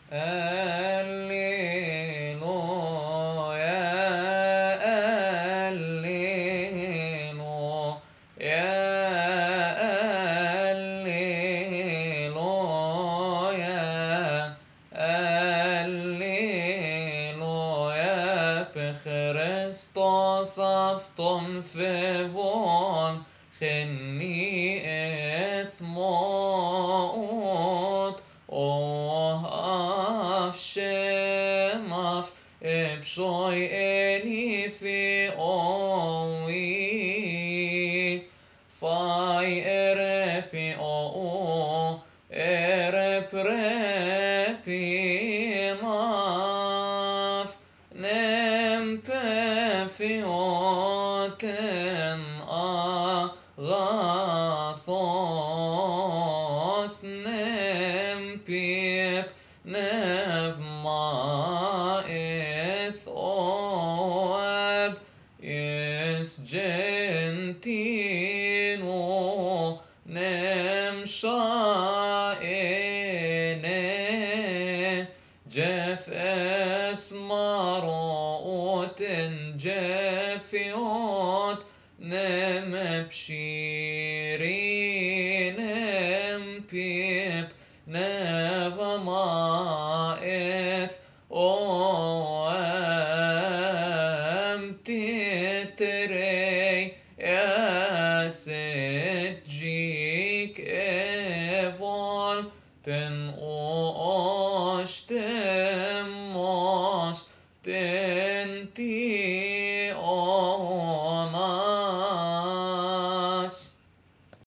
هللويا هللويا هللويا هللويا بخريستوس أفطن في فون خني إثموت أوه أفشنف بشوي إني في أوي فاي إربي أو إرب ربي ناف نم بفيوتن أغاثوس نم بيب نف ما إثوب إس جنتينو نم شائنه جف اسماروت جفيوت نم بشيري نم بيب نغما إث أوام تتري يا سجيك إفول تن